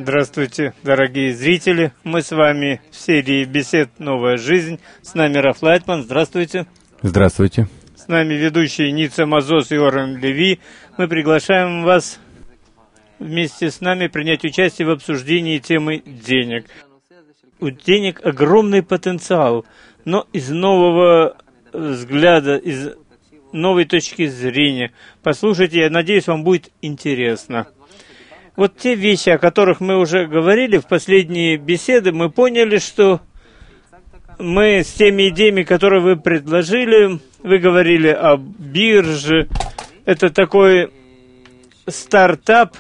Здравствуйте, дорогие зрители. Мы с вами в серии бесед «Новая жизнь». С нами Раф Лайтман. Здравствуйте. Здравствуйте. С нами ведущий Ницца Мазос и Орен Леви. Мы приглашаем вас вместе с нами принять участие в обсуждении темы денег. У денег огромный потенциал, но из нового взгляда, из новой точки зрения. Послушайте, я надеюсь, вам будет интересно. Вот те вещи, о которых мы уже говорили в последние беседы, мы поняли, что мы с теми идеями, которые вы предложили, вы говорили о бирже, это такой стартап,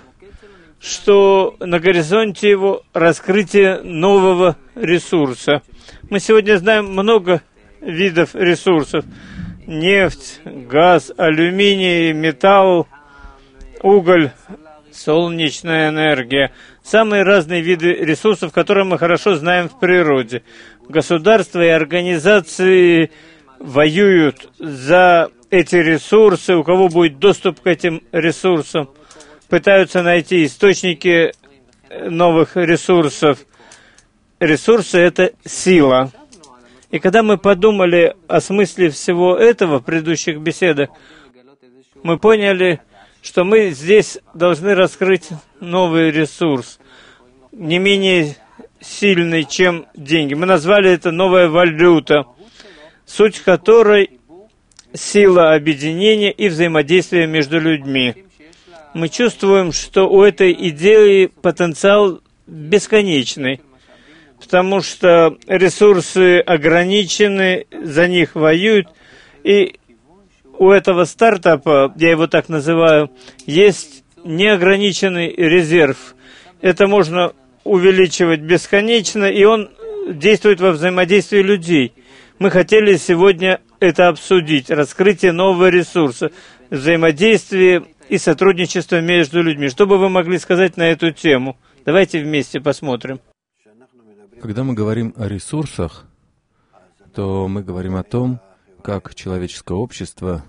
что на горизонте его раскрытие нового ресурса. Мы сегодня знаем много видов ресурсов. Нефть, газ, алюминий, металл, уголь, солнечная энергия. Самые разные виды ресурсов, которые мы хорошо знаем в природе. Государства и организации воюют за эти ресурсы, у кого будет доступ к этим ресурсам. Пытаются найти источники новых ресурсов. Ресурсы — это сила. И когда мы подумали о смысле всего этого в предыдущих беседах, мы поняли, что мы здесь должны раскрыть новый ресурс, не менее сильный, чем деньги. Мы назвали это новая валюта, суть которой сила объединения и взаимодействия между людьми. Мы чувствуем, что у этой идеи потенциал бесконечный, потому что ресурсы ограничены, за них воюют, и у этого стартапа, я его так называю, есть неограниченный резерв. Это можно увеличивать бесконечно, и он действует во взаимодействии людей. Мы хотели сегодня это обсудить, раскрытие нового ресурса, взаимодействие и сотрудничество между людьми. Что бы вы могли сказать на эту тему? Давайте вместе посмотрим. Когда мы говорим о ресурсах, то мы говорим о том, как человеческое общество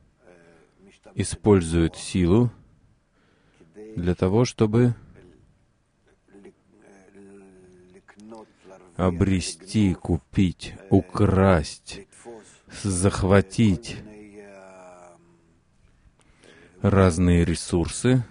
использует силу для того, чтобы обрести, купить, украсть, захватить разные ресурсы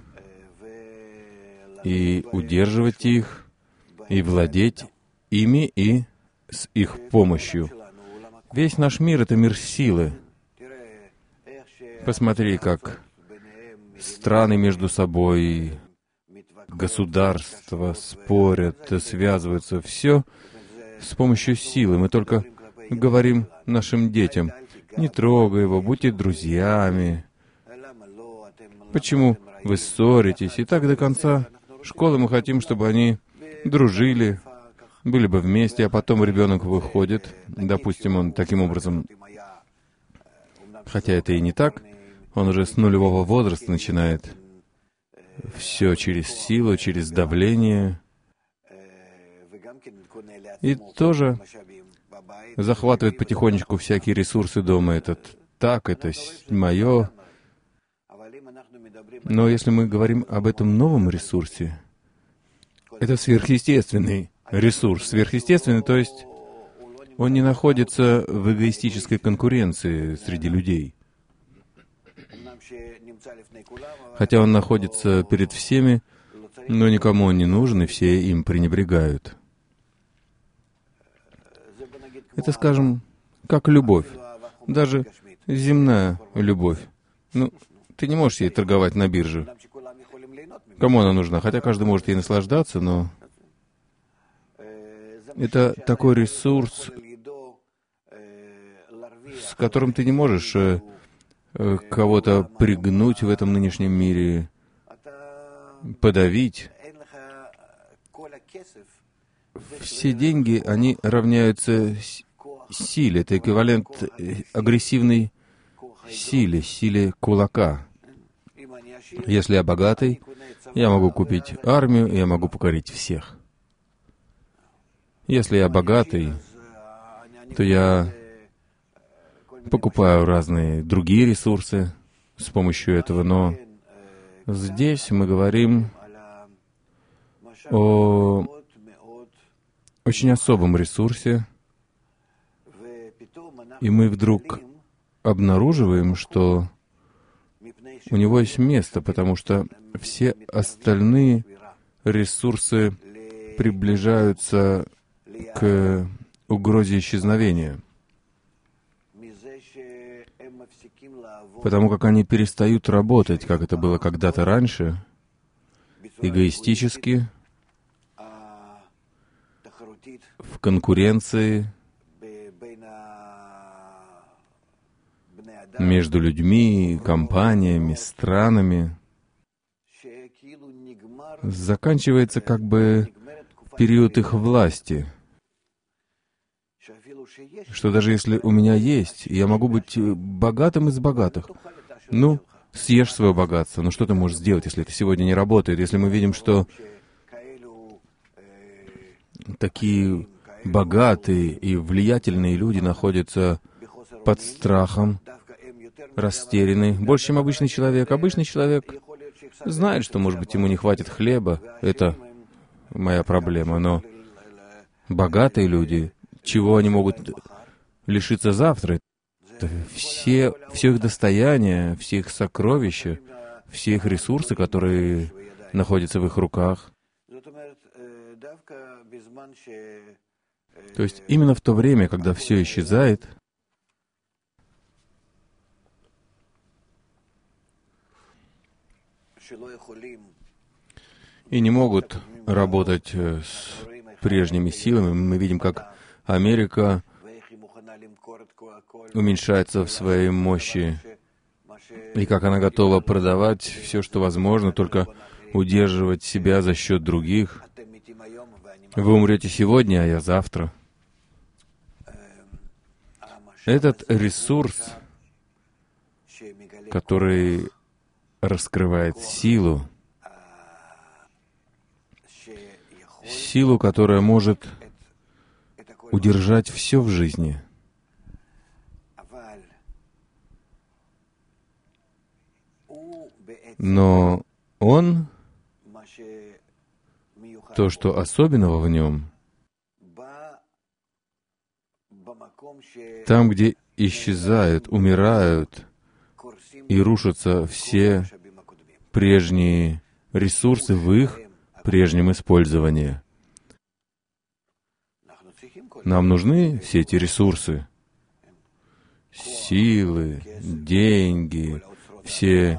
и удерживать их, и владеть ими и с их помощью. Весь наш мир — это мир силы. Посмотри, как страны между собой, государства спорят, связываются. Все с помощью силы. Мы только говорим нашим детям: не трогай его, будьте друзьями. Почему вы ссоритесь? И так до конца школы мы хотим, чтобы они дружили, были бы вместе, а потом ребенок выходит, допустим, он таким образом, хотя это и не так, он уже с нулевого возраста начинает все через силу, через давление, и тоже захватывает потихонечку всякие ресурсы дома. Это так, это мое. Но если мы говорим об этом новом ресурсе, это сверхъестественный ресурс. Сверхъестественный, то есть он не находится в эгоистической конкуренции среди людей. Хотя он находится перед всеми, но никому он не нужен, и все им пренебрегают. Это, скажем, как любовь. Даже земная любовь. Ты не можешь ей торговать на бирже. Кому она нужна? Хотя каждый может ей наслаждаться, но это такой ресурс, с которым ты не можешь кого-то пригнуть в этом нынешнем мире, подавить. Все деньги, они равняются силе. Это эквивалент агрессивной силе кулака. Если я богатый, я могу купить армию, я могу покорить всех. Если я богатый, то я покупаю разные другие ресурсы с помощью этого, но здесь мы говорим о очень особом ресурсе, и мы вдруг обнаруживаем, что у него есть место, потому что все остальные ресурсы приближаются к угрозе исчезновения, потому как они перестают работать, как это было когда-то раньше, эгоистически, в конкуренции между людьми, компаниями, странами. Заканчивается как бы период их власти, что даже если у меня есть, я могу быть богатым из богатых. Ну, съешь свое богатство, но что ты можешь сделать, если это сегодня не работает? Если мы видим, что такие богатые и влиятельные люди находятся под страхом, растеряны, больше, чем обычный человек. Обычный человек знает, что, может быть, ему не хватит хлеба, это моя проблема, но богатые люди, чего они могут лишиться завтра? Это все их достояние, все их сокровища, все их ресурсы, которые находятся в их руках. То есть именно в то время, когда все исчезает, и не могут работать с прежними силами, мы видим, как Америка уменьшается в своей мощи, и как она готова продавать все, что возможно, только удерживать себя за счет других. Вы умрете сегодня, а я завтра. Этот ресурс, который раскрывает силу, которая может удержать все в жизни. Но он, то, что особенного в нем, там, где исчезают, умирают и рушатся все прежние ресурсы в их прежнем использовании. Нам нужны все эти ресурсы, силы, деньги, все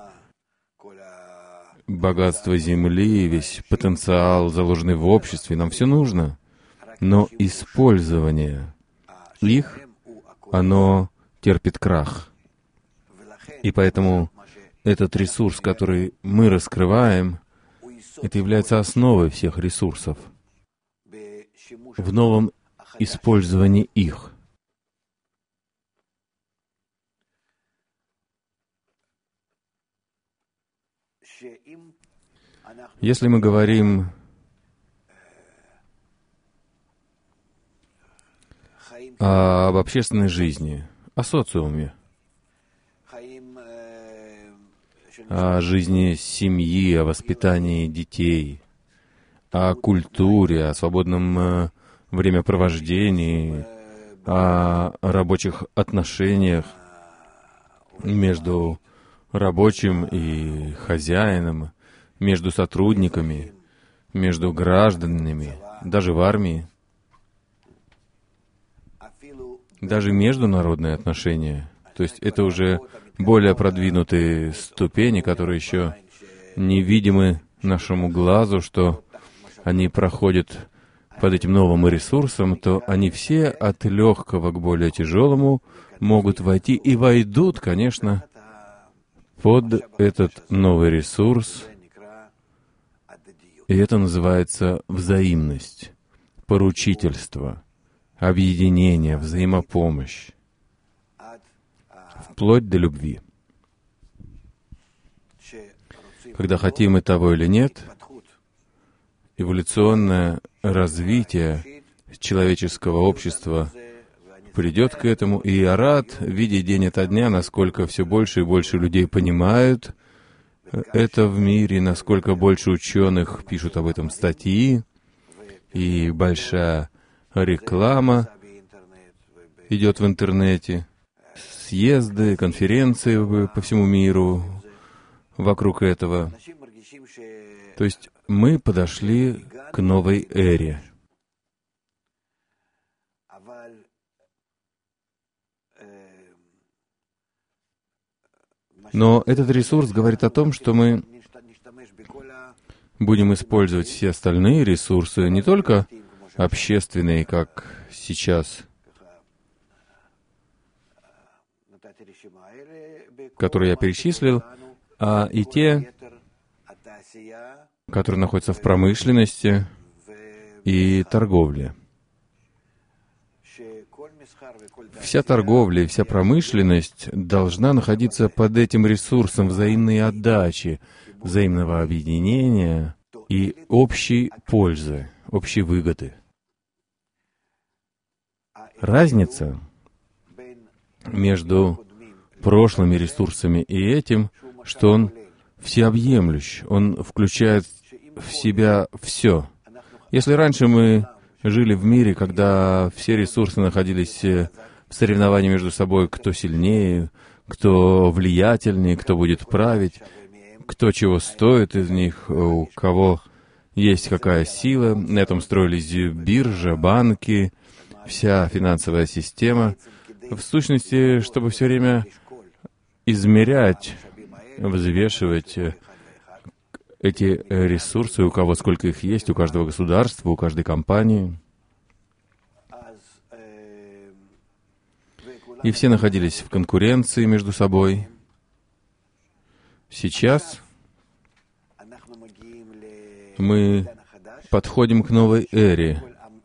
богатство земли, весь потенциал, заложенный в обществе. Нам все нужно. Но использование их, оно терпит крах. И поэтому этот ресурс, который мы раскрываем, это является основой всех ресурсов в новом использовании их. Если мы говорим об общественной жизни, о социуме, о жизни семьи, о воспитании детей, о культуре, о свободном времяпровождении, о рабочих отношениях между рабочим и хозяином, между сотрудниками, между гражданами, даже в армии, даже международные отношения. То есть это уже более продвинутые ступени, которые еще невидимы нашему глазу, что они проходят под этим новым ресурсом, то они все от легкого к более тяжелому могут войти и войдут, конечно, под этот новый ресурс. И это называется взаимность, поручительство, объединение, взаимопомощь, вплоть до любви. Когда хотим мы того или нет, эволюционное развитие человеческого общества придет к этому, и я рад, видя день ото дня, насколько все больше и больше людей понимают это в мире, насколько больше ученых пишут об этом статьи, и большая реклама идет в интернете, съезды, конференции по всему миру вокруг этого. То есть мы подошли к новой эре. Но этот ресурс говорит о том, что мы будем использовать все остальные ресурсы, не только общественные, как сейчас, которые я перечислил, а и те, которые находятся в промышленности и торговле. Вся торговля и вся промышленность должна находиться под этим ресурсом взаимной отдачи, взаимного объединения и общей пользы, общей выгоды. Разница между прошлыми ресурсами и этим, что он всеобъемлющ, он включает в себя все. Если раньше мы жили в мире, когда все ресурсы находились в соревновании между собой, кто сильнее, кто влиятельнее, кто будет править, кто чего стоит из них, у кого есть какая сила. На этом строились биржа, банки, вся финансовая система. В сущности, чтобы все время измерять, взвешивать эти ресурсы, у кого сколько их есть, у каждого государства, у каждой компании. И все находились в конкуренции между собой. Сейчас мы подходим к новой эре.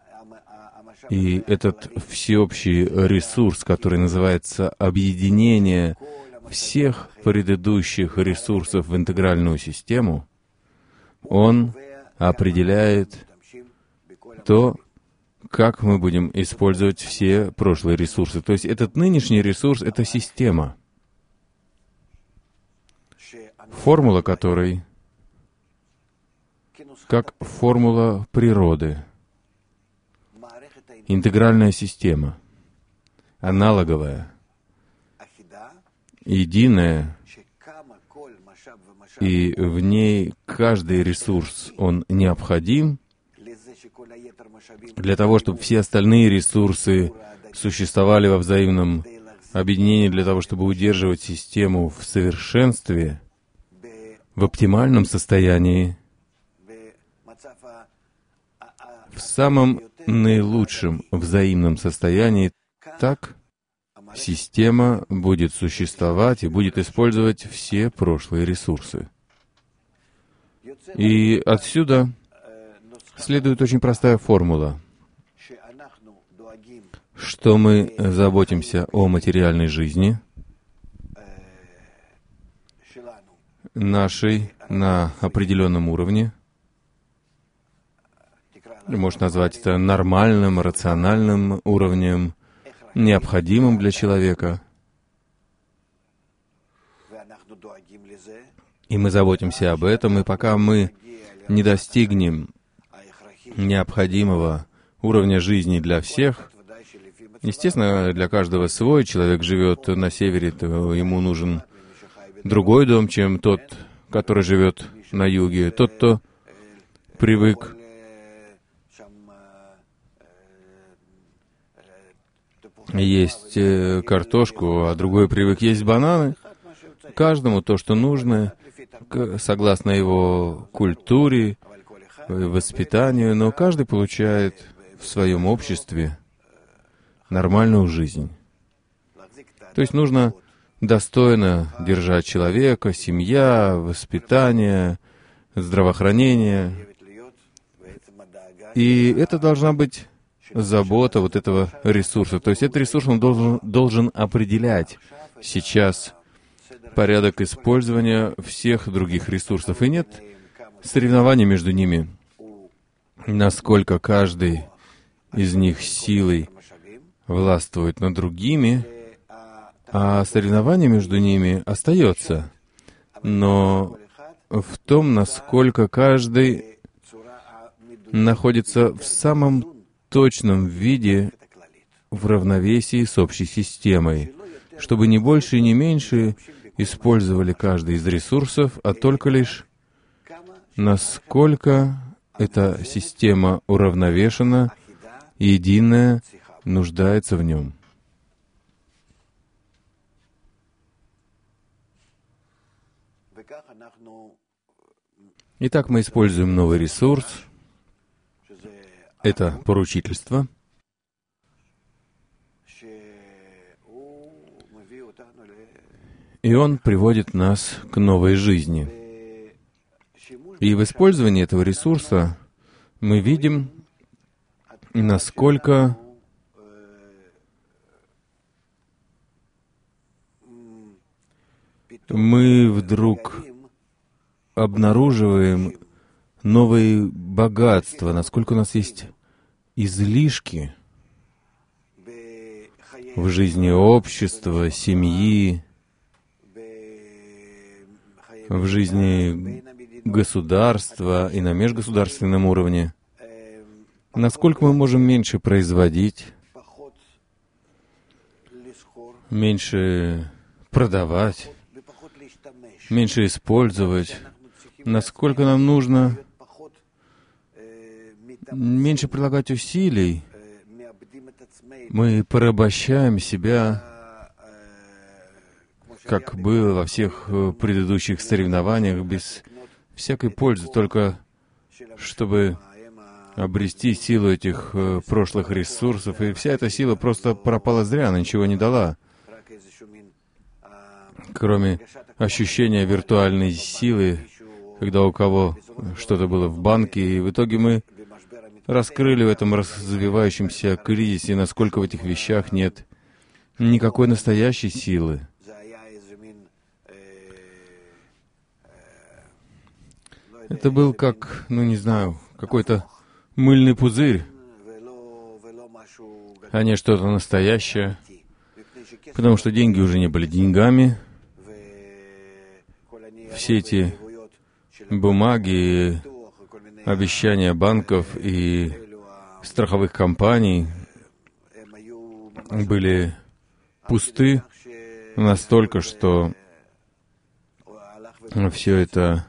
И этот всеобщий ресурс, который называется объединение всех предыдущих ресурсов в интегральную систему, он определяет то, как мы будем использовать все прошлые ресурсы. То есть этот нынешний ресурс — это система, формула которой как формула природы, интегральная система, аналоговая, единая, и в ней каждый ресурс, он необходим для того, чтобы все остальные ресурсы существовали во взаимном объединении, для того, чтобы удерживать систему в совершенстве, в оптимальном состоянии, в самом наилучшем взаимном состоянии. Так система будет существовать и будет использовать все прошлые ресурсы. И отсюда следует очень простая формула, что мы заботимся о материальной жизни нашей на определенном уровне. Можно назвать это нормальным, рациональным уровнем, необходимым для человека. И мы заботимся об этом, и пока мы не достигнем необходимого уровня жизни для всех, естественно, для каждого свой. Человек живет на севере, то ему нужен другой дом, чем тот, который живет на юге. Тот, кто привык есть картошку, а другой привык есть бананы. Каждому то, что нужно, согласно его культуре, воспитанию, но каждый получает в своем обществе нормальную жизнь. То есть нужно достойно держать человека, семья, воспитание, здравоохранение. И это должна быть забота вот этого ресурса. То есть этот ресурс, он должен определять сейчас порядок использования всех других ресурсов. И нет соревнований между ними, насколько каждый из них силой властвует над другими, а соревнование между ними остается. Но в том, насколько каждый находится в самом точном виде в равновесии с общей системой, чтобы не больше и не меньше использовали каждый из ресурсов, а только лишь насколько эта система уравновешена, единая, нуждается в нем. Итак, мы используем новый ресурс. Это поручительство. И он приводит нас к новой жизни. И в использовании этого ресурса мы видим, насколько мы вдруг обнаруживаем новые богатства, насколько у нас есть излишки в жизни общества, семьи, в жизни государства и на межгосударственном уровне. Насколько мы можем меньше производить, меньше продавать, меньше использовать, насколько нам нужно меньше прилагать усилий, мы порабощаем себя, как было во всех предыдущих соревнованиях, без всякой пользы, только чтобы обрести силу этих прошлых ресурсов, и вся эта сила просто пропала зря, она ничего не дала, кроме ощущения виртуальной силы, когда у кого что-то было в банке, и в итоге мы раскрыли в этом развивающемся кризисе, насколько в этих вещах нет никакой настоящей силы. Это был как, не знаю, какой-то мыльный пузырь, а не что-то настоящее, потому что деньги уже не были деньгами. Все эти бумаги, обещания банков и страховых компаний были пусты настолько, что все это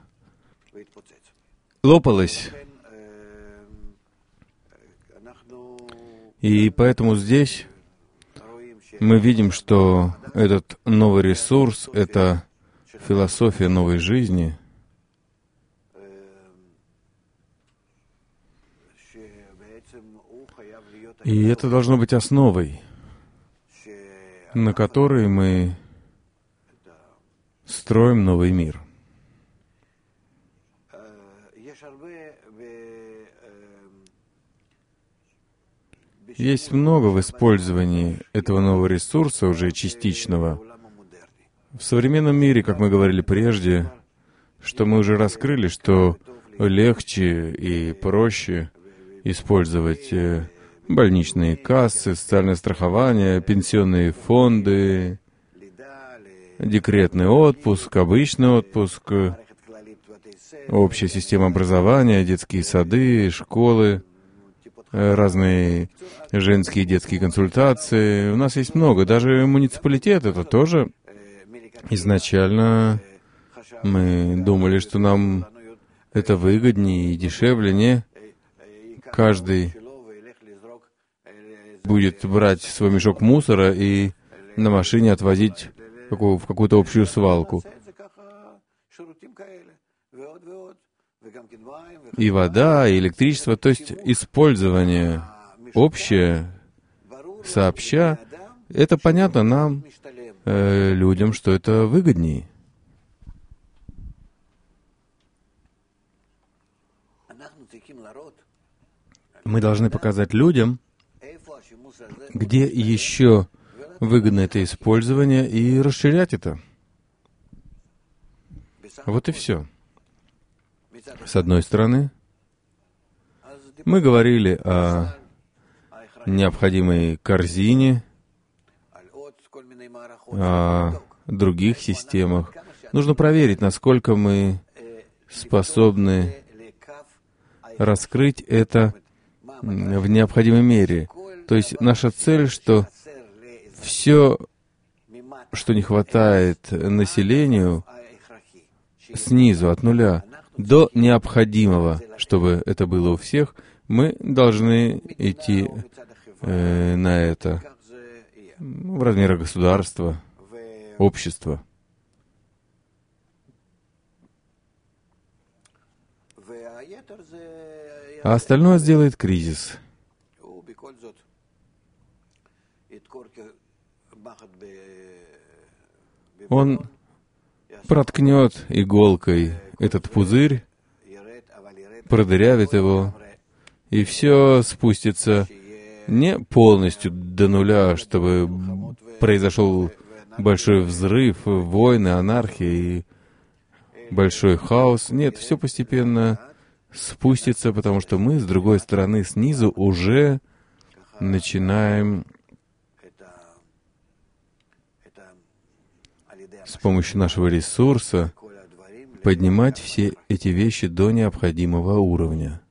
лопалось. И поэтому здесь мы видим, что этот новый ресурс — это философия новой жизни, и это должно быть основой, на которой мы строим новый мир. Есть много в использовании этого нового ресурса, уже частичного. В современном мире, как мы говорили прежде, что мы уже раскрыли, что легче и проще использовать больничные кассы, социальное страхование, пенсионные фонды, декретный отпуск, обычный отпуск, общая система образования, детские сады, школы, разные женские и детские консультации. У нас есть много. Даже муниципалитет — это тоже изначально мы думали, что нам это выгоднее и дешевле, не? Каждый будет брать свой мешок мусора и на машине отвозить в какую-то общую свалку. И вода, и электричество, то есть использование общее, сообща, это понятно нам, людям, что это выгоднее. Мы должны показать людям, где еще выгодно это использование, и расширять это. Вот и все. С одной стороны, мы говорили о необходимой корзине, о других системах. Нужно проверить, насколько мы способны раскрыть это в необходимой мере. То есть наша цель, что все, что не хватает населению, снизу, от нуля, до необходимого, чтобы это было у всех, мы должны идти на это в размерах государства, общества. А остальное сделает кризис. Он проткнет иголкой этот пузырь, продырявит его, и все спустится не полностью до нуля, чтобы произошел большой взрыв, войны, анархия и большой хаос. Нет, все постепенно спустится, потому что мы, с другой стороны, снизу уже начинаем с помощью нашего ресурса поднимать все эти вещи до необходимого уровня.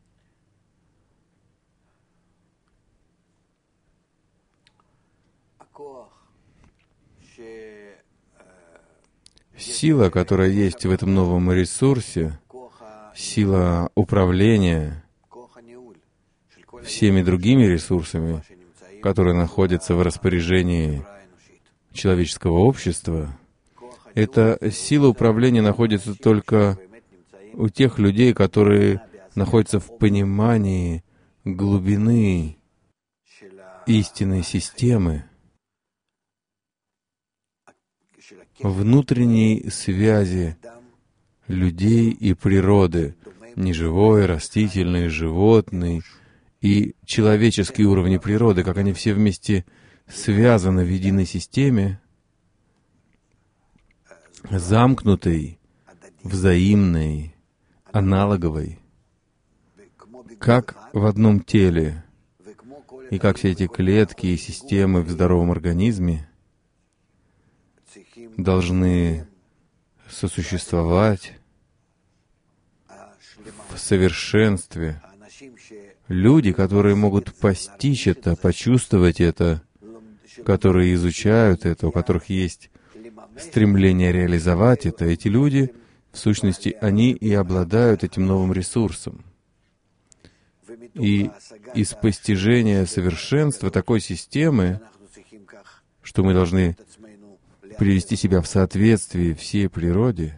Сила, которая есть в этом новом ресурсе, сила управления всеми другими ресурсами, которые находятся в распоряжении человеческого общества, эта сила управления находится только у тех людей, которые находятся в понимании глубины истинной системы, внутренней связи людей и природы, неживой, растительный, животный и человеческие уровни природы, как они все вместе связаны в единой системе, замкнутой, взаимной, аналоговой, как в одном теле, и как все эти клетки и системы в здоровом организме должны сосуществовать в совершенстве. Люди, которые могут постичь это, почувствовать это, которые изучают это, у которых есть стремление реализовать это, эти люди, в сущности, они и обладают этим новым ресурсом. И из постижения совершенства такой системы, что мы должны привести себя в соответствие всей природе,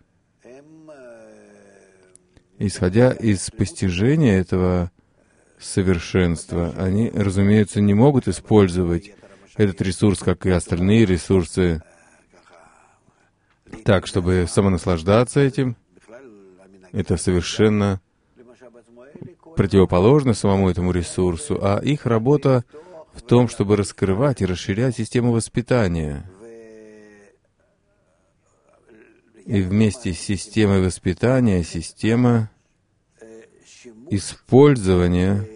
исходя из постижения этого совершенства, они, разумеется, не могут использовать этот ресурс, как и остальные ресурсы, так, чтобы самонаслаждаться этим. Это совершенно противоположно самому этому ресурсу, а их работа в том, чтобы раскрывать и расширять систему воспитания. И вместе с системой воспитания система использования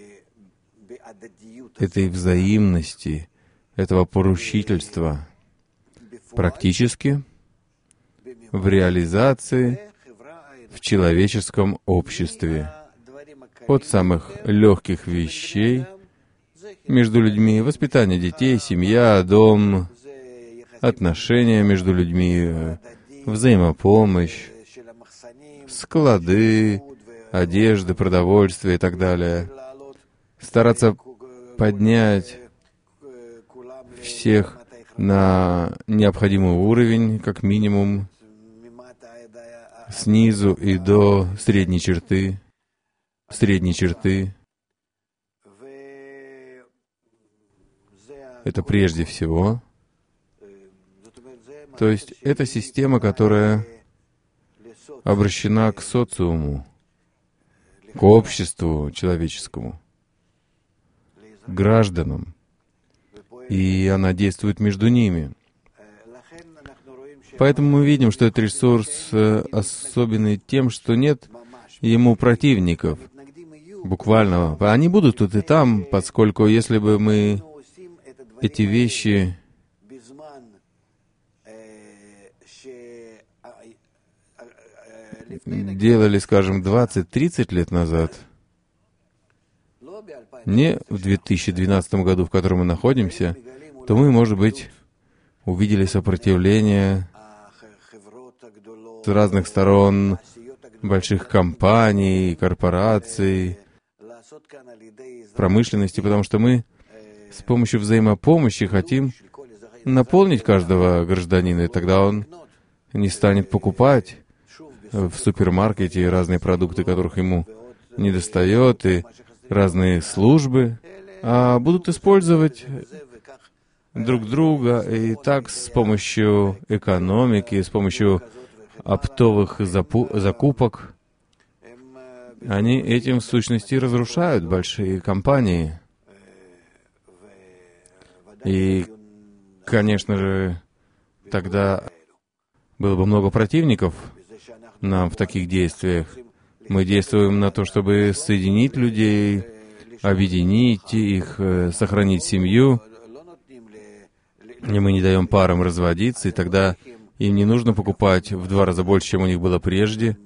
этой взаимности, этого поручительства практически в реализации в человеческом обществе. От самых легких вещей между людьми, воспитание детей, семья, дом, отношения между людьми, взаимопомощь, склады, одежда, продовольствие и так далее. Стараться поднять всех на необходимый уровень, как минимум, снизу и до средней черты. Это прежде всего. То есть это система, которая обращена к социуму, к обществу человеческому, к гражданам, и она действует между ними. Поэтому мы видим, что этот ресурс особенный тем, что нет ему противников, буквально. Они будут тут и там, поскольку если бы мы эти вещи делали, скажем, 20-30 лет назад, не в 2012 году, в котором мы находимся, то мы, может быть, увидели сопротивление с разных сторон больших компаний, корпораций, промышленности, потому что мы с помощью взаимопомощи хотим наполнить каждого гражданина, и тогда он не станет покупать в супермаркете разные продукты, которых ему недостает, и разные службы, а будут использовать друг друга, и так с помощью экономики, с помощью оптовых закупок, они этим в сущности разрушают большие компании. И, конечно же, тогда было бы много противников нам в таких действиях. Мы действуем на то, чтобы соединить людей, объединить их, сохранить семью. И мы не даем парам разводиться, и тогда им не нужно покупать в 2 раза больше, чем у них было прежде.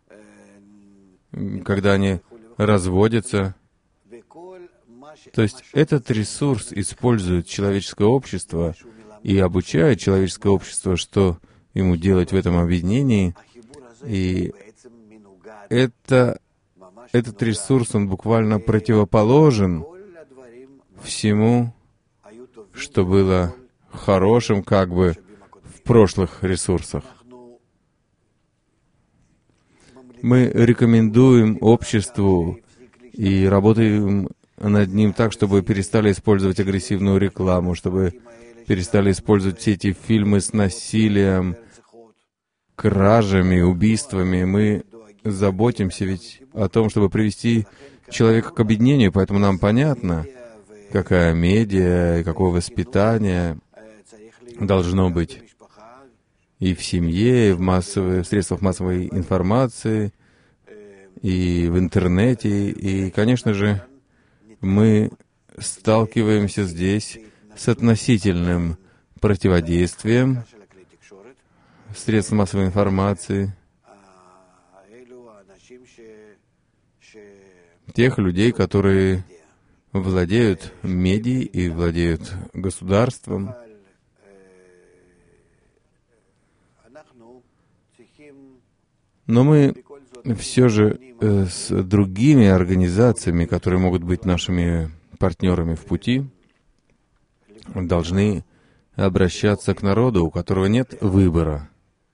Когда они разводятся. То есть этот ресурс использует человеческое общество и обучает человеческое общество, что ему делать в этом объединении. И этот ресурс, он буквально противоположен всему, что было хорошим как бы в прошлых ресурсах. Мы рекомендуем обществу и работаем над ним так, чтобы перестали использовать агрессивную рекламу, чтобы перестали использовать все эти фильмы с насилием, кражами, убийствами. Мы заботимся ведь о том, чтобы привести человека к объединению, поэтому нам понятно, какая медиа и какое воспитание должно быть и в семье, и в средствах массовой информации, и в интернете. И, конечно же, мы сталкиваемся здесь с относительным противодействием средств массовой информации, тех людей, которые владеют медией и владеют государством. Но мы все же с другими организациями, которые могут быть нашими партнерами в пути, должны обращаться к народу, у которого нет выбора,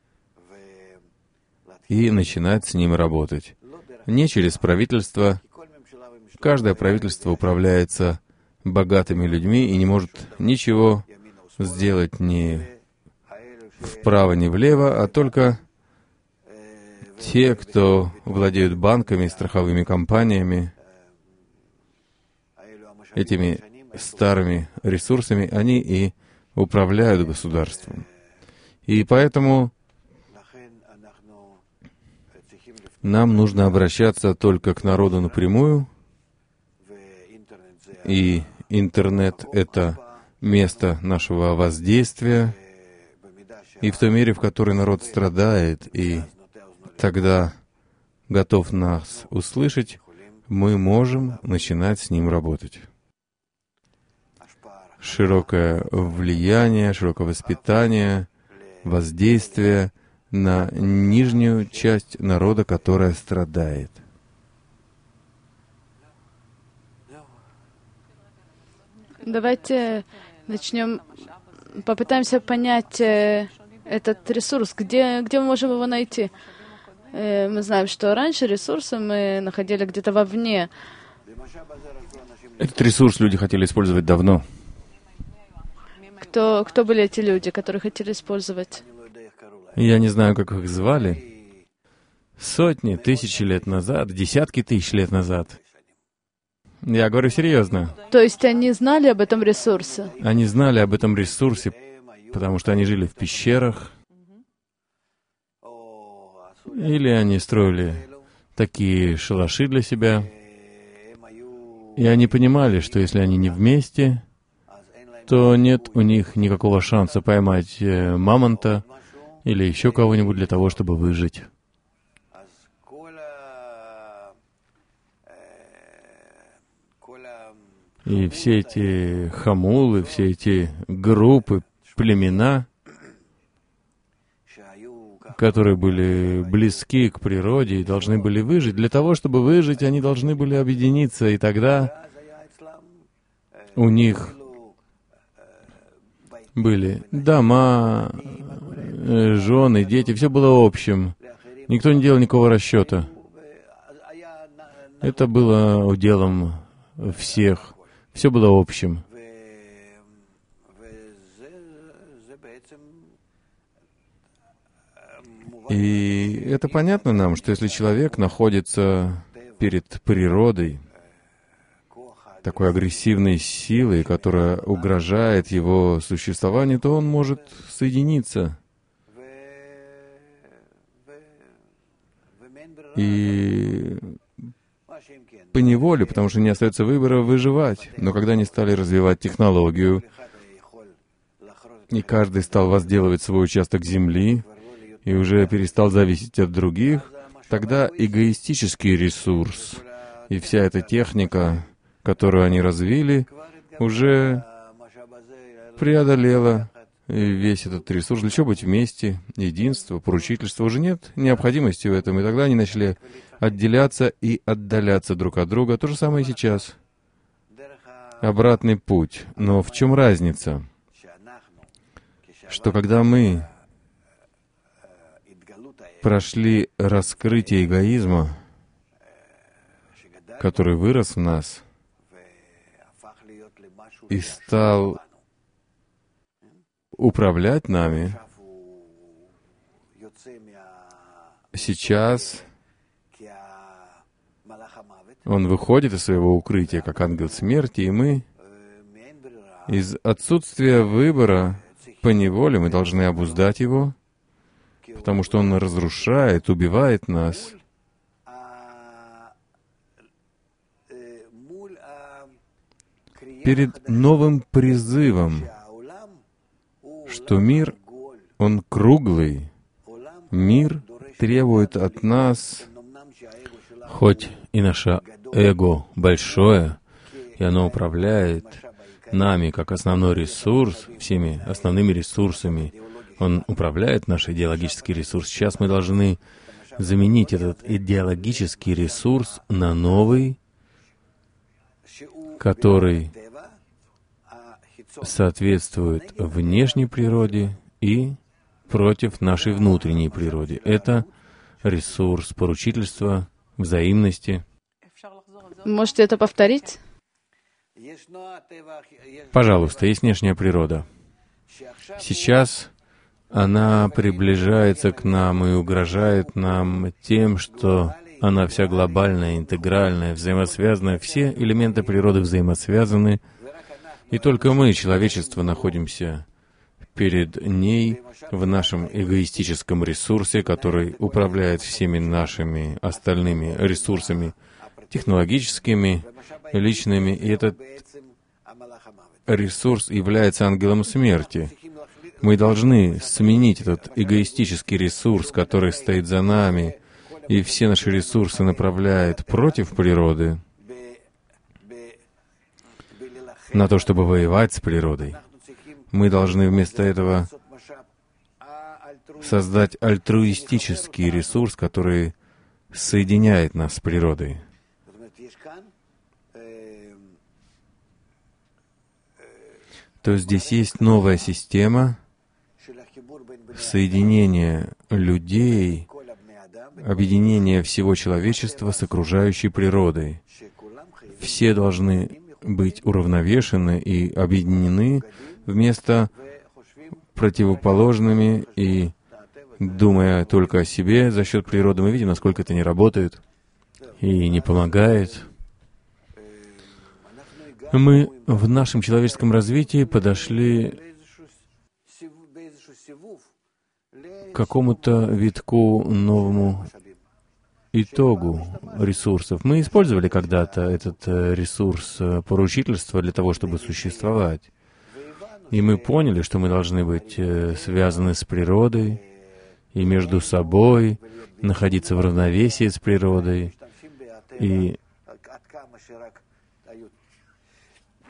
и начинать с ним работать. Не через правительство. Каждое правительство управляется богатыми людьми и не может ничего сделать ни вправо, ни влево, а только те, кто владеют банками, страховыми компаниями, этими старыми ресурсами, они и управляют государством. И поэтому нам нужно обращаться только к народу напрямую, и интернет — это место нашего воздействия, и в той мере, в которой народ страдает, и тогда готов нас услышать, мы можем начинать с ним работать. Широкое влияние, широкое воспитание, воздействие на нижнюю часть народа, которая страдает. Давайте начнем, попытаемся понять этот ресурс, где мы можем его найти. Мы знаем, что раньше ресурсы мы находили где-то вовне. Этот ресурс люди хотели использовать давно. Кто были эти люди, которые хотели использовать? Я не знаю, как их звали. Сотни, тысячи лет назад, десятки тысяч лет назад. Я говорю серьезно. То есть они знали об этом ресурсе? Они знали об этом ресурсе, потому что они жили в пещерах, или они строили такие шалаши для себя, и они понимали, что если они не вместе, то нет у них никакого шанса поймать мамонта или еще кого-нибудь для того, чтобы выжить. И все эти хамулы, все эти группы, племена, которые были близки к природе и должны были выжить. Для того, чтобы выжить, они должны были объединиться, и тогда у них были дома, жены, дети, все было общим. Никто не делал никакого расчета. Это было уделом всех. Все было общим. И это понятно нам, что если человек находится перед природой, такой агрессивной силой, которая угрожает его существованию, то он может соединиться. И поневоле, потому что не остается выбора, выживать. Но когда они стали развивать технологию, и каждый стал возделывать свой участок земли, и уже перестал зависеть от других, тогда эгоистический ресурс и вся эта техника, которую они развили, уже преодолела весь этот ресурс. Для чего быть вместе? Единство, поручительство. Уже нет необходимости в этом. И тогда они начали отделяться и отдаляться друг от друга. То же самое и сейчас. Обратный путь. Но в чем разница? Что когда мы прошли раскрытие эгоизма, который вырос в нас и стал управлять нами, сейчас он выходит из своего укрытия, как ангел смерти, и мы из отсутствия выбора поневоле мы должны обуздать его, потому что он разрушает, убивает нас. Перед новым призывом, что мир, он круглый, мир требует от нас, хоть и наше эго большое, и оно управляет нами как основной ресурс, всеми основными ресурсами, он управляет наш идеологический ресурс. Сейчас мы должны заменить этот идеологический ресурс на новый, который соответствует внешней природе и против нашей внутренней природе. Это ресурс поручительства, взаимности. Можете это повторить? Пожалуйста, есть внешняя природа. Сейчас она приближается к нам и угрожает нам тем, что она вся глобальная, интегральная, взаимосвязанная. Все элементы природы взаимосвязаны, и только мы, человечество, находимся перед ней в нашем эгоистическом ресурсе, который управляет всеми нашими остальными ресурсами, технологическими, личными, и этот ресурс является ангелом смерти. Мы должны сменить этот эгоистический ресурс, который стоит за нами, и все наши ресурсы направляет против природы, на то, чтобы воевать с природой. Мы должны вместо этого создать альтруистический ресурс, который соединяет нас с природой. То здесь есть новая система соединения людей, объединения всего человечества с окружающей природой. Все должны быть уравновешены и объединены вместо противоположными, и думая только о себе за счет природы, мы видим, насколько это не работает и не помогает. Мы в нашем человеческом развитии подошли к какому-то витку новому итогу ресурсов. Мы использовали когда-то этот ресурс поручительства для того, чтобы существовать. И мы поняли, что мы должны быть связаны с природой и между собой, находиться в равновесии с природой. И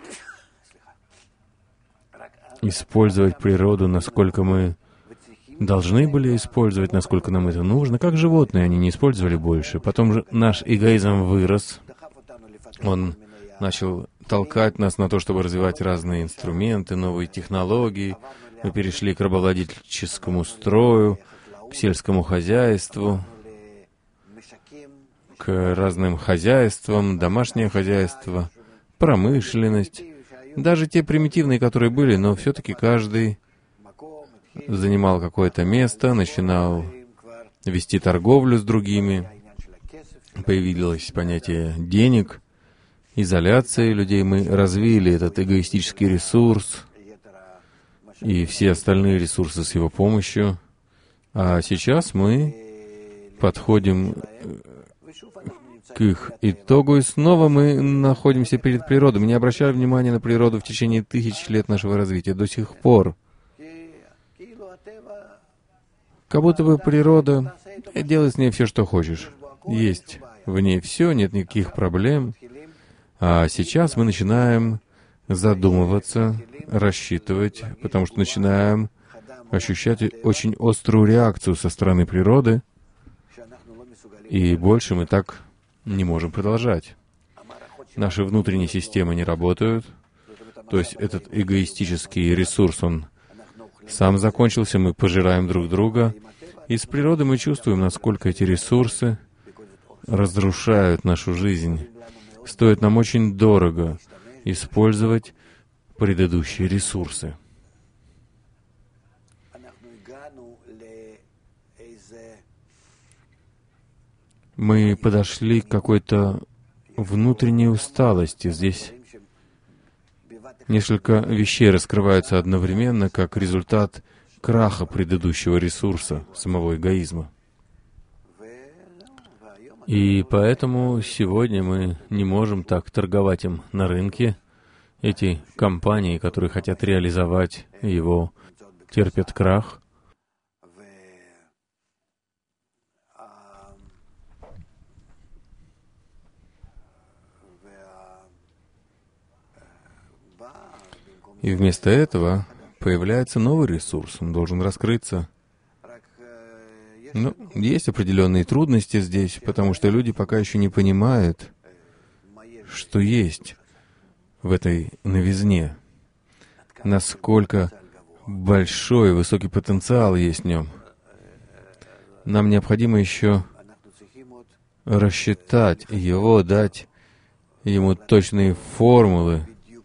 использовать природу, насколько мы должны были использовать, насколько нам это нужно. Как животные, они не использовали больше. Потом же наш эгоизм вырос. Он начал толкать нас на то, чтобы развивать разные инструменты, новые технологии. Мы перешли к рабовладельческому строю, к сельскому хозяйству, к разным хозяйствам, домашнее хозяйство, промышленность. Даже те примитивные, которые были, но все-таки каждый занимал какое-то место, начинал вести торговлю с другими. Появилось понятие денег, изоляции людей. Мы развили этот эгоистический ресурс и все остальные ресурсы с его помощью. А сейчас мы подходим к их итогу, и снова мы находимся перед природой. Мы не обращали внимания на природу в течение тысяч лет нашего развития до сих пор. Как будто бы природа делает с ней все, что хочешь. Есть в ней все, нет никаких проблем. А сейчас мы начинаем задумываться, рассчитывать, потому что начинаем ощущать очень острую реакцию со стороны природы, и больше мы так не можем продолжать. Наши внутренние системы не работают, то есть этот эгоистический ресурс, он сам закончился, мы пожираем друг друга, и с природы мы чувствуем, насколько эти ресурсы разрушают нашу жизнь. Стоит нам очень дорого использовать предыдущие ресурсы. Мы подошли к какой-то внутренней усталости. Здесь несколько вещей раскрываются одновременно, как результат краха предыдущего ресурса, самого эгоизма. И поэтому сегодня мы не можем так торговать им на рынке. Эти компании, которые хотят реализовать его, терпят крах. И вместо этого появляется новый ресурс, он должен раскрыться. Но есть определенные трудности здесь, потому что люди пока еще не понимают, что есть в этой новизне, насколько большой, высокий потенциал есть в нем. Нам необходимо еще рассчитать его, дать ему точные формулы.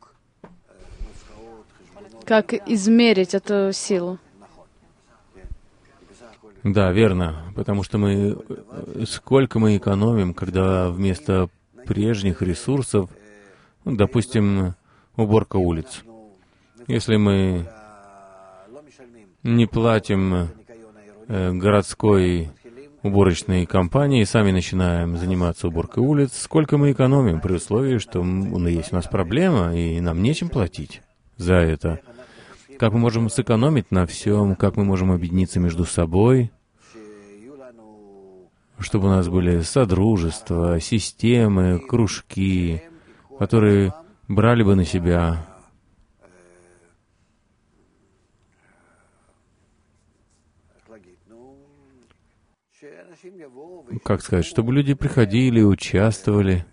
Как измерить эту силу? Да, верно, потому что сколько мы экономим, когда вместо прежних ресурсов, допустим, уборка улиц. Если мы не платим городской уборочной компании, сами начинаем заниматься уборкой улиц, сколько мы экономим при условии, что есть у нас проблема, и нам нечем платить за это. Как мы можем сэкономить на всем, как мы можем объединиться между собой, чтобы у нас были содружества, системы, кружки, которые брали бы на себя как сказать, чтобы люди приходили, участвовали.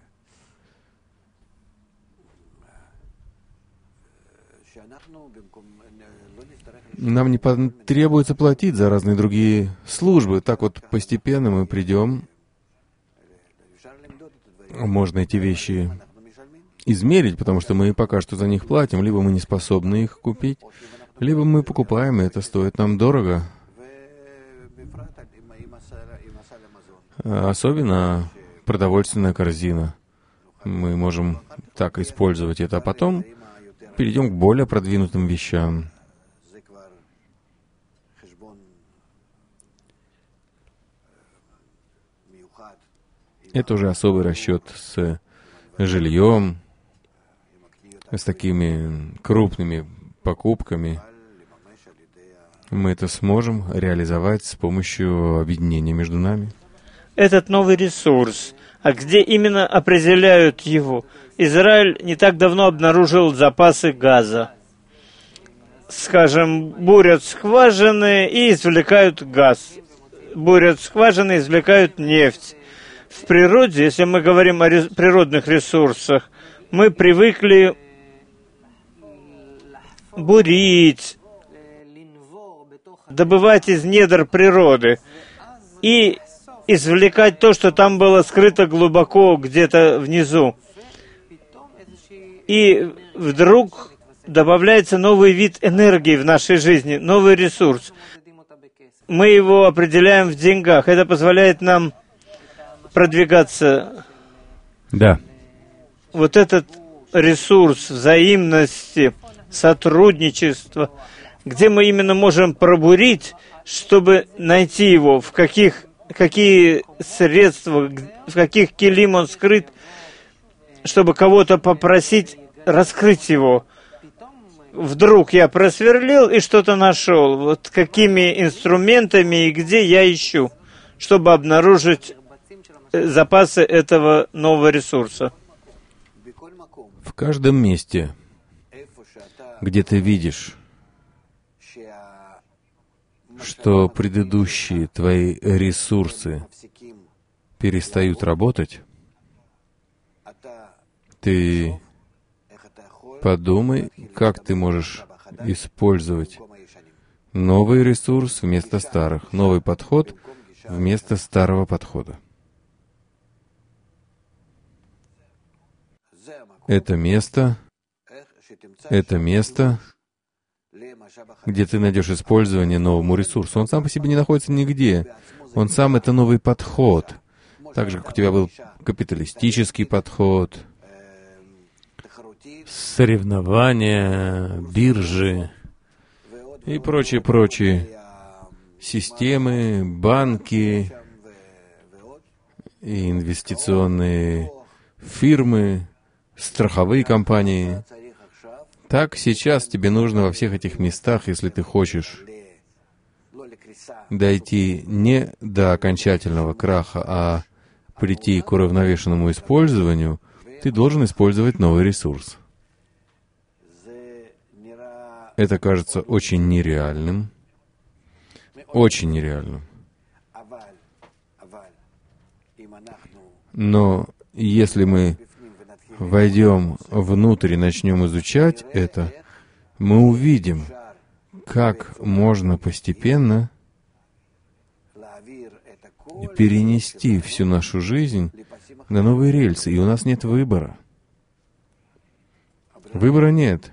Нам не потребуется платить за разные другие службы. Так вот, постепенно мы придем. Можно эти вещи измерить, потому что мы пока что за них платим. Либо мы не способны их купить, либо мы покупаем, и это стоит нам дорого. Особенно продовольственная корзина. Мы можем так использовать это, а потом перейдем к более продвинутым вещам. Это уже особый расчет с жильем, с такими крупными покупками. Мы это сможем реализовать с помощью объединения между нами. Этот новый ресурс, а где именно определяют его? Израиль не так давно обнаружил запасы газа. скажем, бурят скважины и извлекают газ. Бурят скважины, извлекают нефть. В природе, если мы говорим о природных ресурсах, мы привыкли бурить, добывать из недр природы и извлекать то, что там было скрыто глубоко где-то внизу. И вдруг добавляется новый вид энергии в нашей жизни, новый ресурс. Мы его определяем в деньгах. Это позволяет нам продвигаться. Да. Вот этот ресурс взаимности, сотрудничества, где мы именно можем пробурить, чтобы найти его, какие средства, в каких килим он скрыт, чтобы кого-то попросить раскрыть его. Вдруг я просверлил и что-то нашел. Вот какими инструментами и где я ищу, чтобы обнаружить запасы этого нового ресурса. В каждом месте, где ты видишь, что предыдущие твои ресурсы перестают работать, ты подумай, как ты можешь использовать новый ресурс вместо старых, новый подход вместо старого подхода. Это место, где ты найдешь использование новому ресурсу. Он сам по себе не находится нигде. Он сам — это новый подход. Так же, как у тебя был капиталистический подход, соревнования, биржи и прочие системы, банки и инвестиционные фирмы, страховые компании. Так сейчас тебе нужно во всех этих местах, если ты хочешь дойти не до окончательного краха, а прийти к уравновешенному использованию, ты должен использовать новый ресурс. Это кажется очень нереальным. Очень нереальным. Но если мы войдем внутрь и начнем изучать это, мы увидим, как можно постепенно перенести всю нашу жизнь на новые рельсы, и у нас нет выбора. Выбора нет.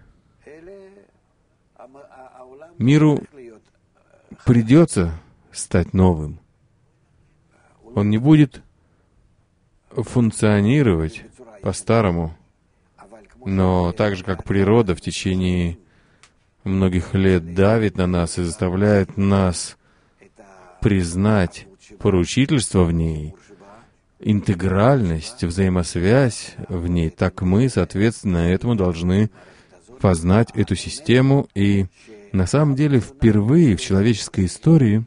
Миру придется стать новым. Он не будет функционировать по-старому, но так же, как природа в течение многих лет давит на нас и заставляет нас признать поручительство в ней, интегральность, взаимосвязь в ней, так мы, соответственно, этому должны познать эту систему. И на самом деле впервые в человеческой истории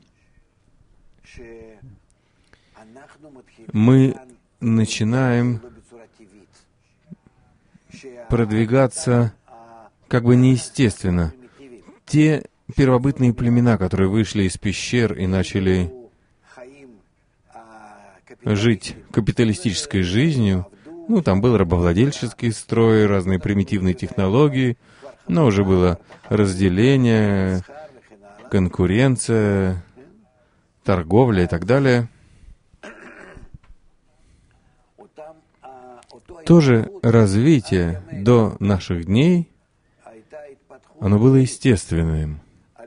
мы начинаем продвигаться как бы неестественно. Те первобытные племена, которые вышли из пещер и начали жить капиталистической жизнью, там был рабовладельческий строй, разные примитивные технологии, но уже было разделение, конкуренция, торговля и так далее. То же развитие до наших дней, оно было естественным.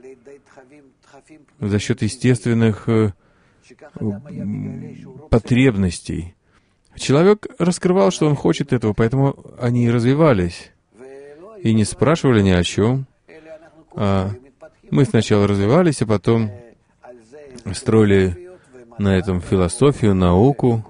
За счет естественных потребностей. Человек раскрывал, что он хочет этого, поэтому они и развивались. И не спрашивали ни о чем. Мы сначала развивались, а потом строили на этом философию, науку.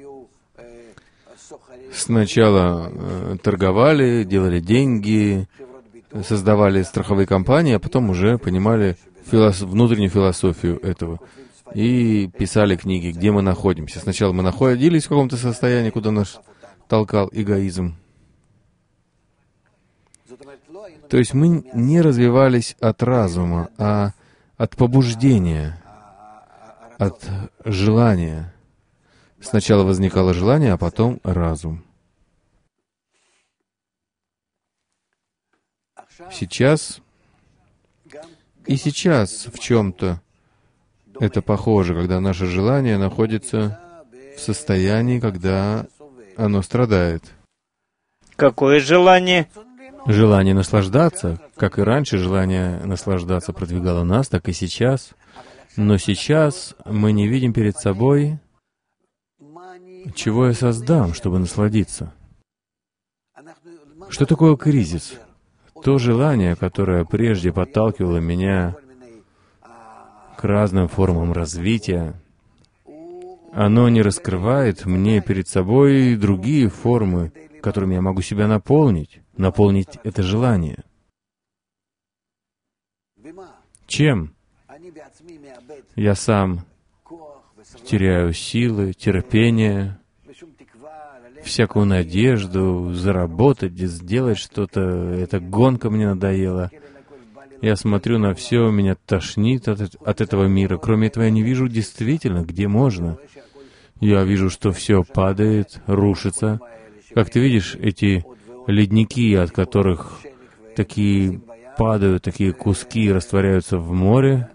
Сначала торговали, делали деньги, создавали страховые компании, а потом уже понимали внутреннюю философию этого. И писали книги, где мы находимся. Сначала мы находились в каком-то состоянии, куда нас толкал эгоизм. То есть мы не развивались от разума, а от побуждения, от желания. Сначала возникало желание, а потом разум. Сейчас в чем-то это похоже, когда наше желание находится в состоянии, когда оно страдает. Какое желание? Желание наслаждаться, как и раньше желание наслаждаться продвигало нас, так и сейчас. Но сейчас мы не видим перед собой, чего я создам, чтобы насладиться. Что такое кризис? То желание, которое прежде подталкивало меня к разным формам развития, оно не раскрывает мне перед собой другие формы, которыми я могу себя наполнить это желание. Чем? Я сам теряю силы, терпение, всякую надежду заработать, сделать что-то. Эта гонка мне надоела. Я смотрю на все, меня тошнит от этого мира. Кроме этого, я не вижу действительно, где можно. Я вижу, что все падает, рушится. Как ты видишь, эти ледники, от которых такие падают, такие куски растворяются в море.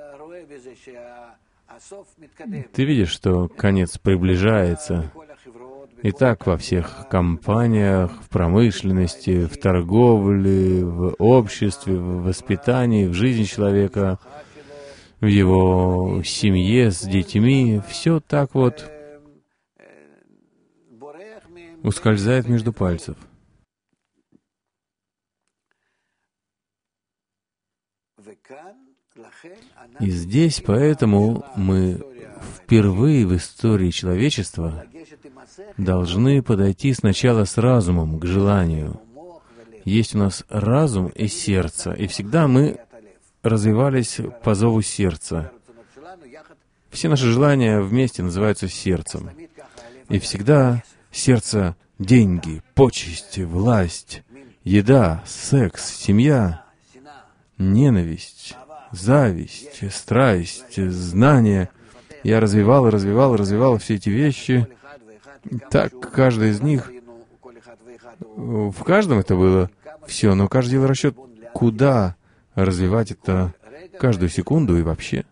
Ты видишь, что конец приближается. И так во всех компаниях, в промышленности, в торговле, в обществе, в воспитании, в жизни человека, в его семье, с детьми, все так вот ускользает между пальцев. И здесь поэтому мы впервые в истории человечества должны подойти сначала с разумом к желанию. Есть у нас разум и сердце, и всегда мы развивались по зову сердца. Все наши желания вместе называются сердцем. И всегда сердце — деньги, почести, власть, еда, секс, семья, ненависть, зависть, страсть, знание. Я развивал все эти вещи. Так, каждый из них, в каждом это было все, но каждый делал расчет, куда развивать это каждую секунду и вообще.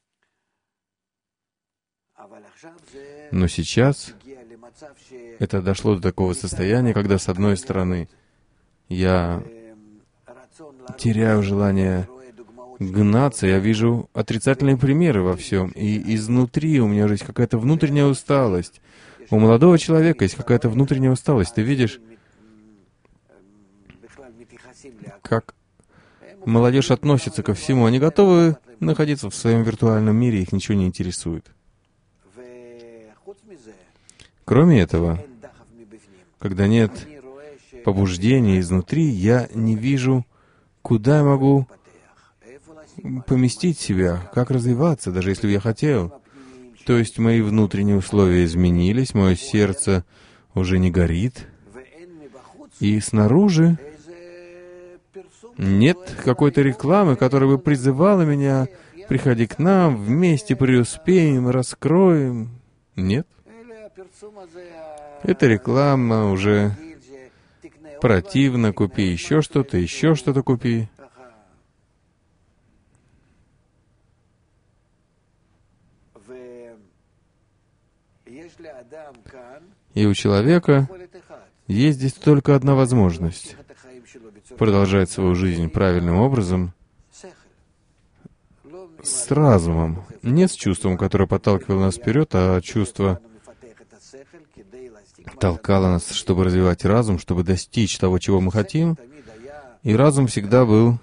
Но сейчас это дошло до такого состояния, когда, с одной стороны, я теряю желание гнаться, я вижу отрицательные примеры во всем, и изнутри у меня уже есть какая-то внутренняя усталость. У молодого человека есть какая-то внутренняя усталость. Ты видишь, как молодежь относится ко всему. Они готовы находиться в своем виртуальном мире, их ничего не интересует. Кроме этого, когда нет побуждения изнутри, я не вижу, куда я могу поместить себя, как развиваться, даже если бы я хотел. То есть мои внутренние условия изменились, мое сердце уже не горит, и снаружи нет какой-то рекламы, которая бы призывала меня: приходи к нам, вместе преуспеем, раскроем. Нет. Эта реклама уже противна, купи еще что-то купи. И у человека есть здесь только одна возможность — продолжать свою жизнь правильным образом, с разумом, не с чувством, которое подталкивало нас вперед, а чувство толкало нас, чтобы развивать разум, чтобы достичь того, чего мы хотим. И разум всегда был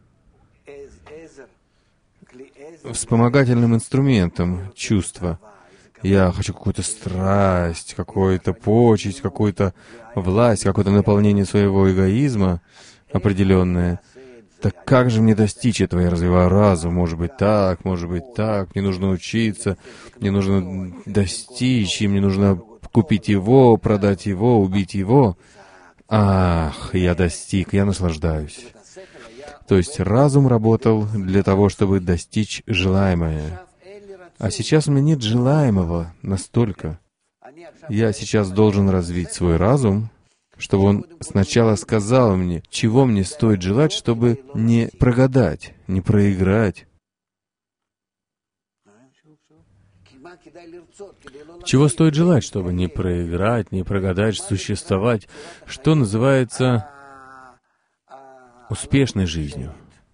вспомогательным инструментом чувства. Я хочу какую-то страсть, какую-то почесть, какую-то власть, какое-то наполнение своего эгоизма определенное. Так как же мне достичь этого? Я развиваю разум. Может быть так. Мне нужно учиться, мне нужно достичь, и мне нужно купить его, продать его, убить его. ах, я достиг, я наслаждаюсь. То есть разум работал для того, чтобы достичь желаемое. А сейчас у меня нет желаемого настолько. Я сейчас должен развить свой разум, чтобы он сначала сказал мне, чего мне стоит желать, чтобы не прогадать, не проиграть. Чего стоит желать, чтобы не проиграть, не прогадать, существовать, что называется успешной жизнью.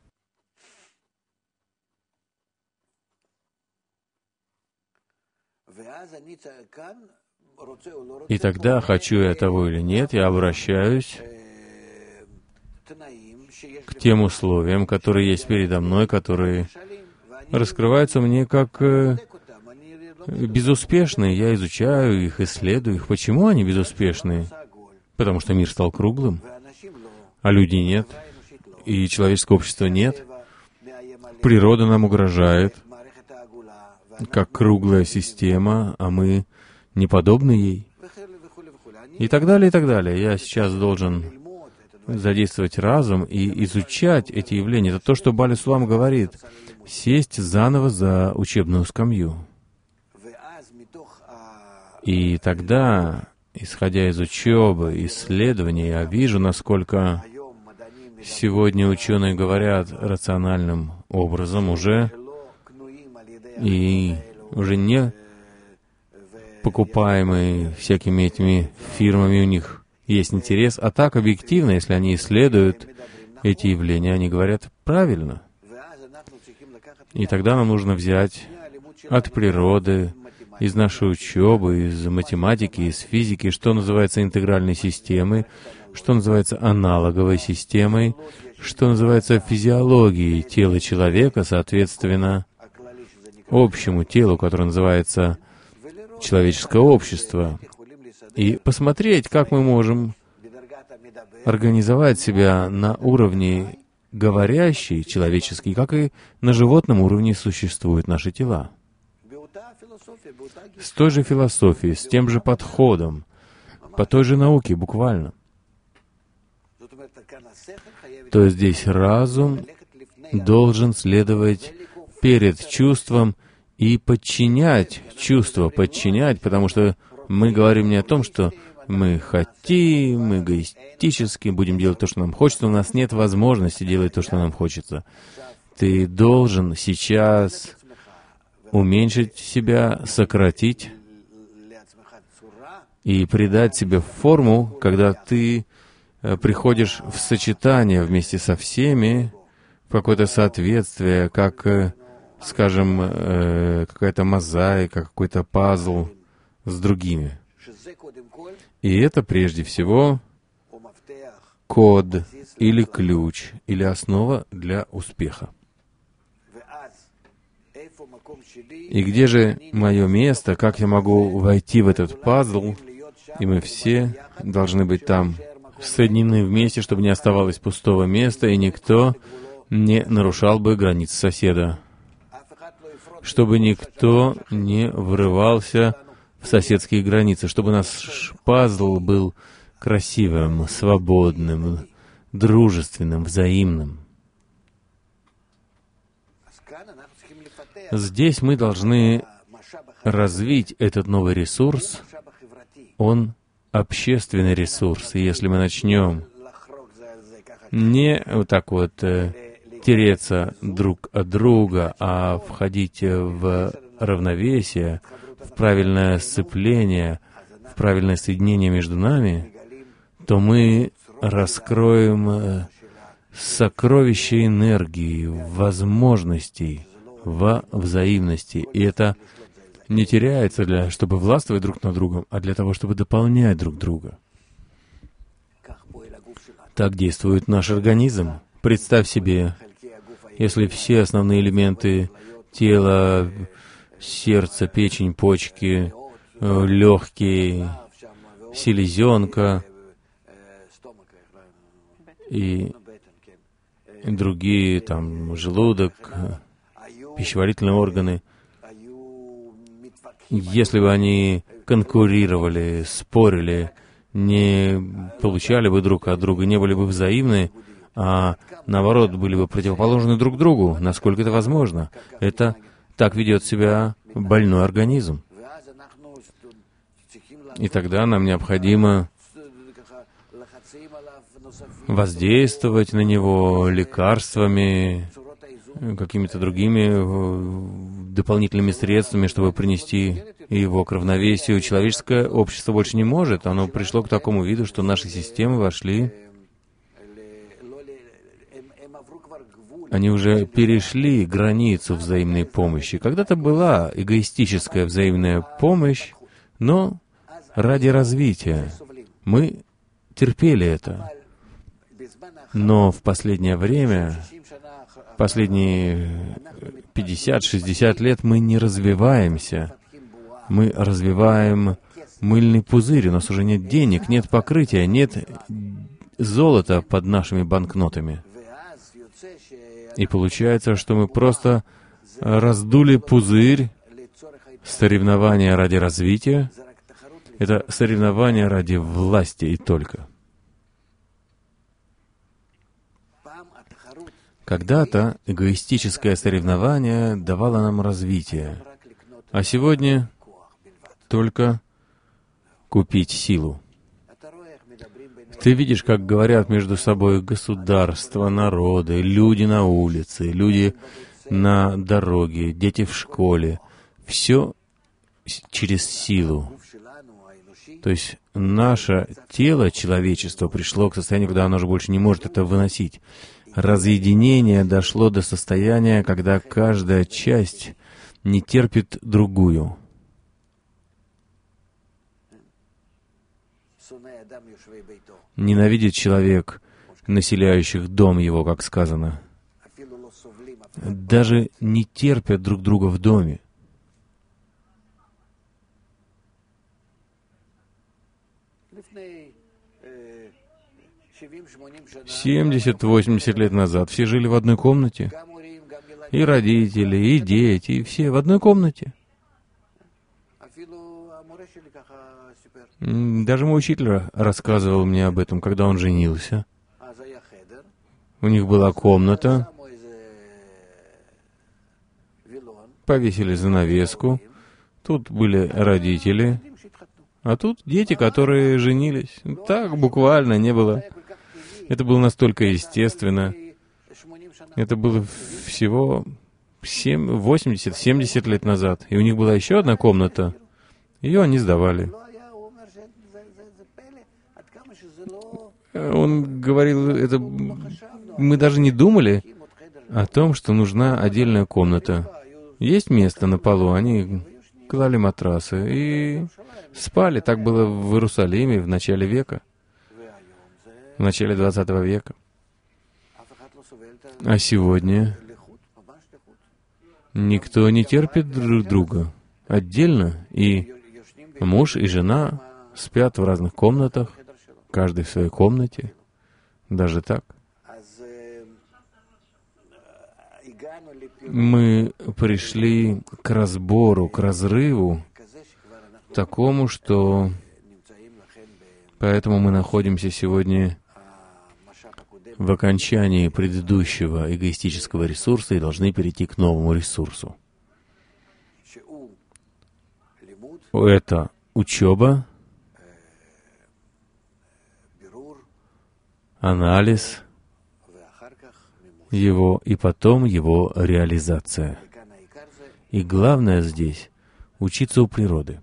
И тогда, хочу я того или нет, я обращаюсь к тем условиям, которые есть передо мной, которые раскрываются мне как безуспешные. Я изучаю их, исследую их. Почему они безуспешные? Потому что мир стал круглым, а людей нет, и человеческого общества нет. Природа нам угрожает, как круглая система, а мы не подобны ей. И так далее, и так далее. Я сейчас должен задействовать разум и изучать эти явления. Это то, что Бали Сулам говорит. Сесть заново за учебную скамью. И тогда, исходя из учебы, исследований, я вижу, насколько сегодня ученые говорят рациональным образом уже, и уже не покупаемые всякими этими фирмами, у них есть интерес, а так объективно, если они исследуют эти явления, они говорят правильно. И тогда нам нужно взять от природы, из нашей учебы, из математики, из физики, что называется интегральной системой, что называется аналоговой системой, что называется физиологией тела человека, соответственно, общему телу, которое называется человеческое общество, и посмотреть, как мы можем организовать себя на уровне говорящий, человеческий, как и на животном уровне существуют наши тела. С той же философией, с тем же подходом, по той же науке, буквально. То есть здесь разум должен следовать перед чувством и подчинять чувство, подчинять, потому что мы говорим не о том, что мы хотим, мы эгоистически будем делать то, что нам хочется, у нас нет возможности делать то, что нам хочется. Ты должен сейчас уменьшить себя, сократить и придать себе форму, когда ты приходишь в сочетание вместе со всеми, в какое-то соответствие, как, скажем, какая-то мозаика, какой-то пазл с другими. И это прежде всего код или ключ, или основа для успеха. И где же мое место, как я могу войти в этот пазл, и мы все должны быть там соединены вместе, чтобы не оставалось пустого места, и никто не нарушал бы границы соседа, чтобы никто не врывался в соседские границы, чтобы наш пазл был красивым, свободным, дружественным, взаимным. Здесь мы должны развить этот новый ресурс. Он общественный ресурс. И если мы начнем не вот так вот тереться друг от друга, а входить в равновесие, в правильное сцепление, в правильное соединение между нами, то мы раскроем сокровища энергии, возможностей во взаимности. И это не теряется, чтобы властвовать друг над другом, а для того, чтобы дополнять друг друга. Так действует наш организм. Представь себе, если все основные элементы тела, сердце, печень, почки, легкие, селезенка и другие, там, желудок, пищеварительные органы, если бы они конкурировали, спорили не получали бы друг от друга, не были бы взаимны, а наоборот, были бы противоположны друг другу, насколько это возможно. Это так ведет себя больной организм. И тогда нам необходимо воздействовать на него лекарствами, какими-то другими дополнительными средствами, чтобы принести его к равновесию. Человеческое общество больше не может. Оно пришло к такому виду, что наши системы вошли. Они уже перешли границу взаимной помощи. Когда-то была эгоистическая взаимная помощь, но ради развития. Мы терпели это. Но в последнее время, последние 50-60 лет мы не развиваемся. Мы развиваем мыльный пузырь, у нас уже нет денег, нет покрытия, нет золота под нашими банкнотами. И получается, что мы просто раздули пузырь. Соревнования ради развития — это соревнования ради власти и только. Когда-то эгоистическое соревнование давало нам развитие, а сегодня только купить силу. Ты видишь, как говорят между собой государства, народы, люди на улице, люди на дороге, дети в школе. Все через силу. То есть наше тело, человечество, пришло к состоянию, когда оно уже больше не может это выносить. Разъединение дошло до состояния, когда каждая часть не терпит другую. Ненавидит человек, населяющих дом его, как сказано. Даже не терпят друг друга в доме. «70, 80 лет назад все жили в одной комнате. И родители, и дети, и все в одной комнате. Даже мой учитель рассказывал мне об этом, когда он женился. У них была комната, повесили занавеску, тут были родители, а тут дети, которые женились. Так буквально не было. Это было настолько естественно. Это было всего 80-70 лет назад. И у них была еще одна комната. Ее они сдавали. Он говорил, это мы даже не думали о том, что нужна отдельная комната. Есть место на полу, они клали матрасы и спали. Так было в Иерусалиме в начале века, в начале 20 века. А сегодня никто не терпит друг друга отдельно, и муж и жена спят в разных комнатах, каждый в своей комнате, даже так. Мы пришли к разбору, к разрыву такому, что поэтому мы находимся сегодня в окончании предыдущего эгоистического ресурса и должны перейти к новому ресурсу. Это учеба, анализ его, и потом его реализация. И главное здесь — учиться у природы.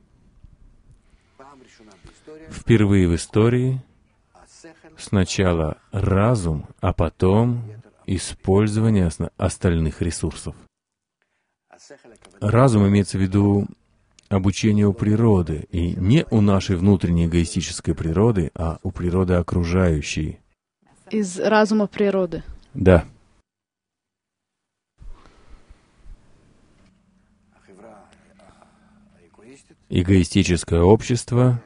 Впервые в истории сначала разум, а потом использование остальных ресурсов. Разум имеется в виду обучение у природы, и не у нашей внутренней эгоистической природы, а у природы окружающей. Из разума природы. Да. Эгоистическое общество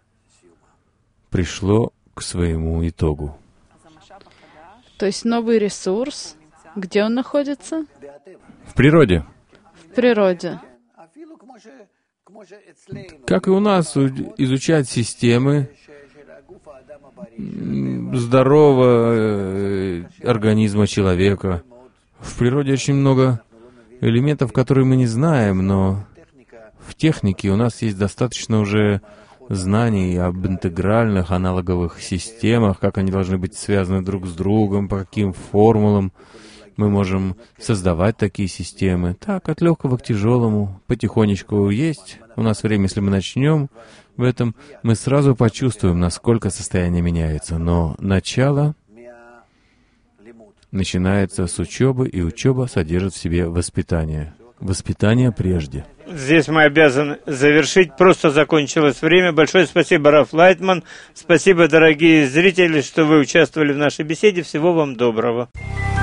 пришло к своему итогу. То есть новый ресурс, где он находится? В природе. В природе. Как и у нас, изучать системы, здорового организма человека. В природе очень много элементов, которые мы не знаем, но в технике у нас есть достаточно уже знаний об интегральных аналоговых системах, как они должны быть связаны друг с другом, по каким формулам мы можем создавать такие системы. Так, от легкого к тяжелому, потихонечку есть. У нас время, если мы начнем в этом, мы сразу почувствуем, насколько состояние меняется. Но начало начинается с учебы, и учеба содержит в себе воспитание. Воспитание прежде. Здесь мы обязаны завершить. Просто закончилось время. Большое спасибо, Раф Лайтман. Спасибо, дорогие зрители, что вы участвовали в нашей беседе. Всего вам доброго.